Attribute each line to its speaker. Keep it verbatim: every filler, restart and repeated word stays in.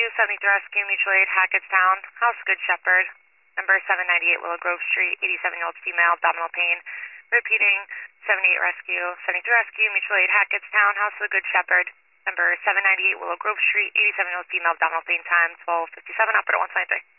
Speaker 1: Rescue, seventy-three Rescue, Mutual Aid, Hackettstown, House Good Shepherd, number seven ninety-eight Willow Grove Street, eighty-seven-year-old female, abdominal pain. Repeating, seventy-eight Rescue, seventy-three Rescue, Mutual Aid, Hackettstown, House of the Good Shepherd, number seven ninety-eight Willow Grove Street, eighty-seven-year-old female, abdominal pain, time twelve fifty-seven, operator one twenty-three.